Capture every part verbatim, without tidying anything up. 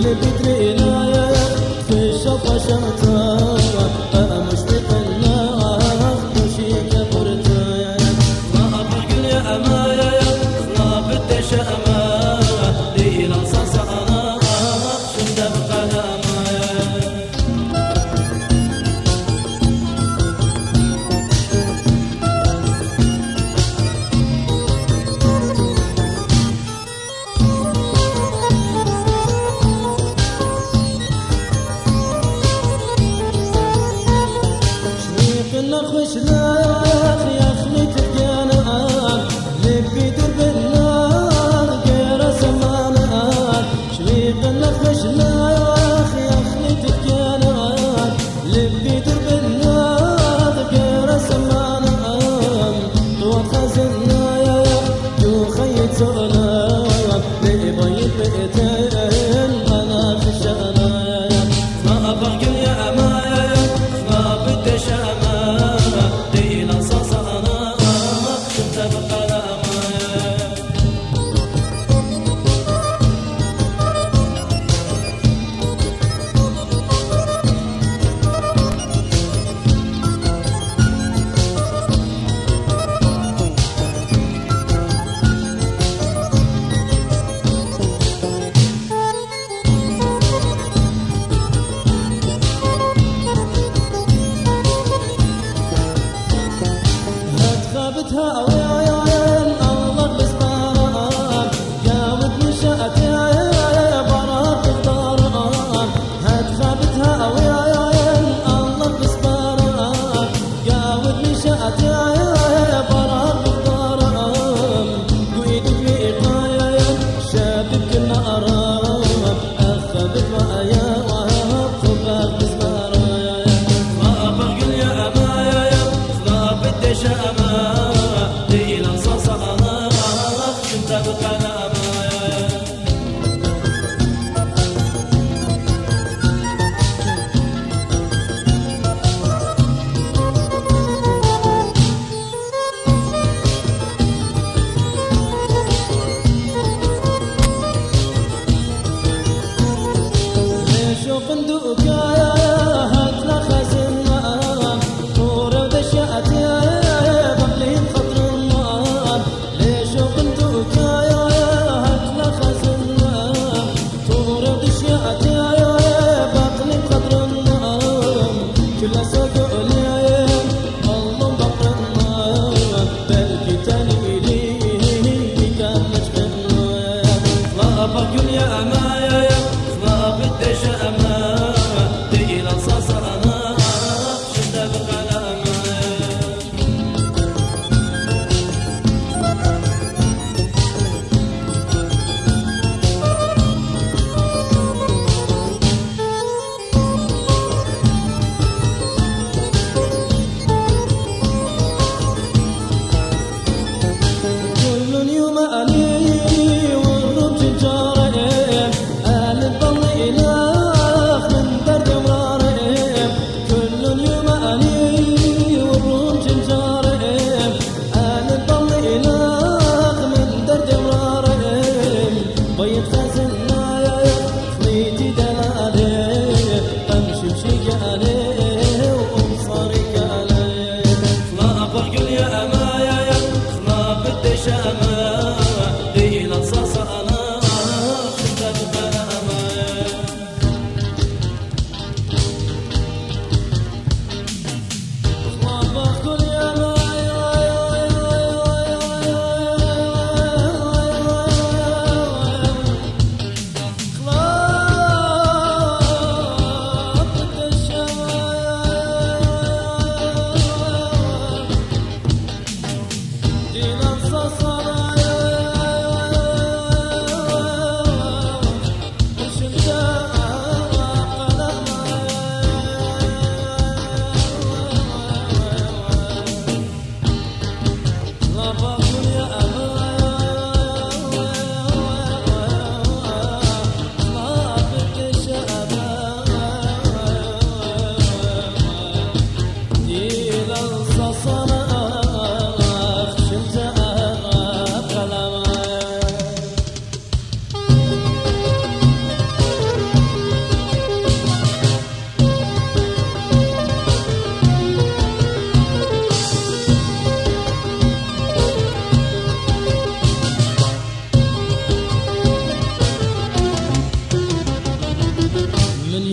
كل يوم أني والرب جاري أهل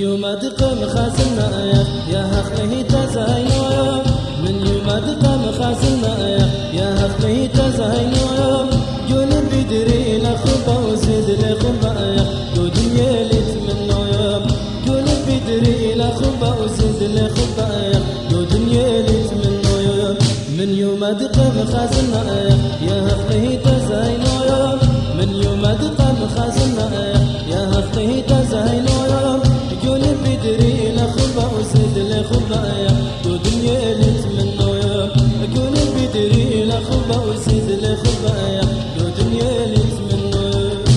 يوم أدقم خاسنا يا هخله تزاينو من يوم أدقم خاسنا يا هخله تزاينو جون بدري لخبا وزيد لخبا دو دنيا لتمنو جون بدري لخبا وزيد لخبا دو دنيا لتمنو من يوم أدقم خاسنا يا هخله تزاينو من يوم أدقم خاسنا يا هخله تزاينو جون بدري لخبا وزيد لخبا دو دنيا لتمنو جون بدري لخبا وزيد لخبا دو دنيا لتمنو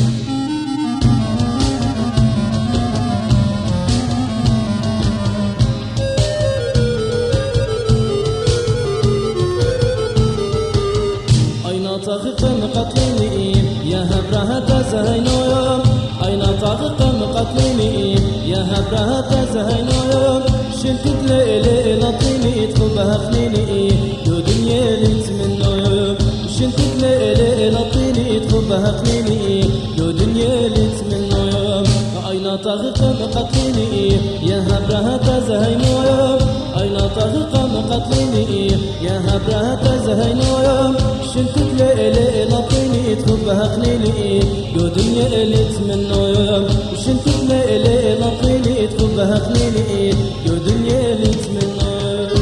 أين طاغق مقتلني يا هبرها تزاينو أين طاغق مقتلني يا هبرها تزاينو شلتت ليلي لطيني تخبها خليني دو دنيا لتمنو شلتت ليلي لطيني تخبها خليني دو دنيا لتمنو أين طاغق مقتلني يا هبرها تزاينو أين طاغق مقتلني يا هبرها تزاينو شلتت ليلي لطيني تخبها خليني دو دنيا لتمنو شلتت ليلي لطيني تخبها خليني دو دنيا لتمنو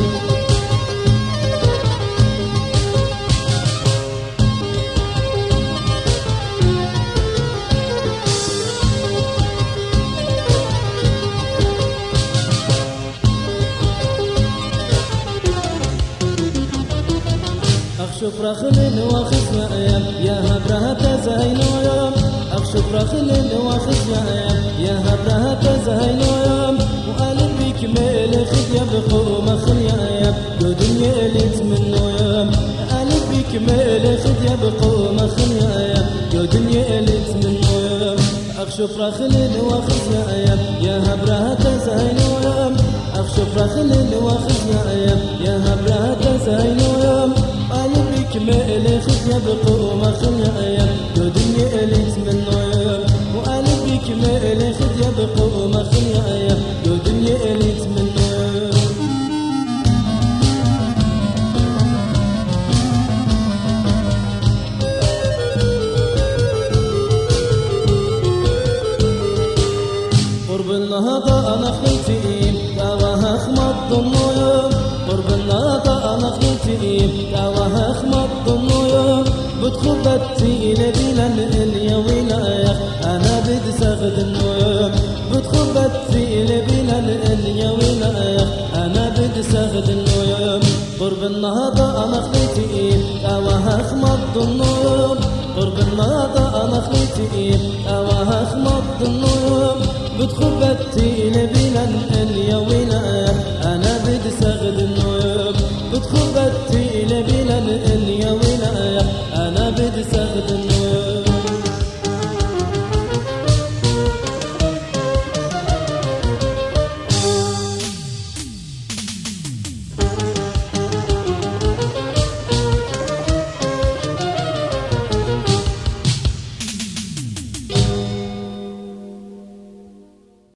أخشف رخل واخذنا يا هبرها تزاينو أخشف رخل واخذنا يا هبرها تزاينو وقلبي كمال خديا بقوم خليا دو دنيا لتمنو قلبي كمال خديا بقوم خليا دو دنيا لتمنو أخشف رخل واخذنا يا هبرها تزاينو أخشف رخل واخذنا يا هبرها تزاينو قلبي كمال خديا بقوم خليا دو دنيا لتمنو وقلبي كمال خديا بقوم خليا دو دنيا لتمنو قرب النهضة أنا خلتي دعواها خمط ضنو قرب النهضة أنا خلتي دعواها خمط ضنو بتخبتي لبيلا اليا ويلا أنا بدسغد النوم بتخبتي لبيلا اليا ويلا أنا بدسغد النوم قرب النهضة أنا خلتي دعواها خمط ضنو قرب النهضة أنا خلتي دعواها خمط ضنو بتخبتي لبيلا